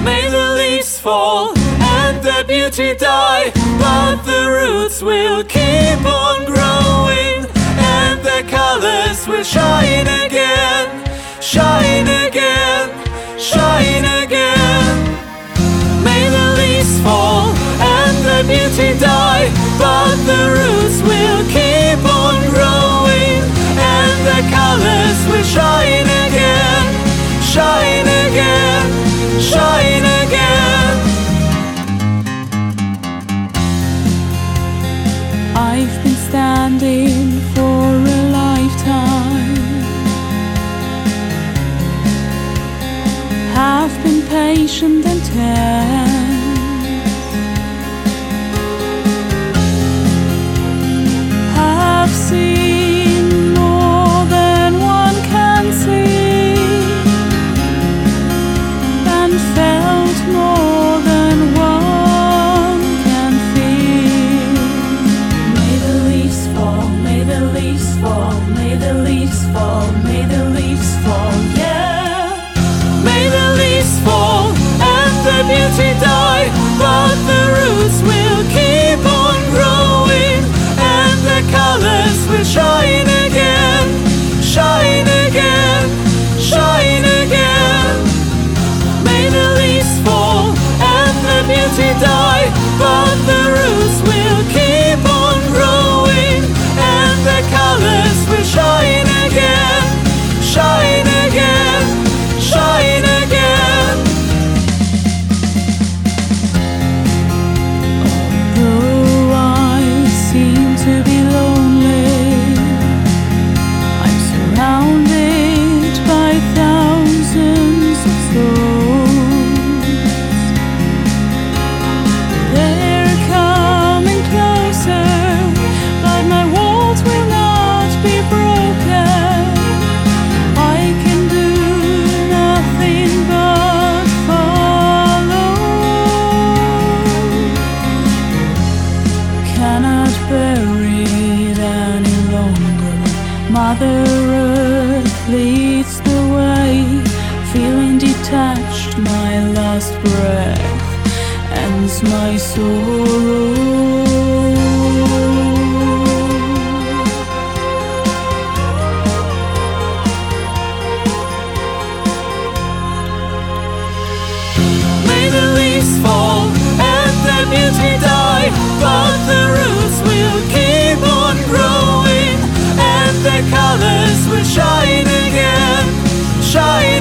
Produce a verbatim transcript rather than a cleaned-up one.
May the leaves fall and their beauty die, but the roots will keep on growing, and their colors will shine again, shine again, shine again. May the leaves fall and their beauty die, but the roots will keep on growing, and their colors will shine again, shine again, shine again. I've been standing for a lifetime, have been patient and tense, have seen more than one can see, and felt more than one can feel. May the leaves fall, may the leaves fall, may the leaves fall, may the leaves fall, yeah. May the leaves fall and their beauty die, but the roots will keep on growing, and their colors will shine again, shine again, shine again. May the leaves fall and their beauty die, but the roots will keep on growing, and their colors will shine again, shine again, shine again. Although I seem to be lonely, I'm surrounded by thousands of souls. They're coming closer, but my walls will not be broken. I can do nothing but follow. Cannot bear it any longer. Mother Earth leads the way, feeling detached. My last breath ends my sorrow. May the leaves fall and their beauty die, but the roots will keep on growing, and their colors will shine again, shine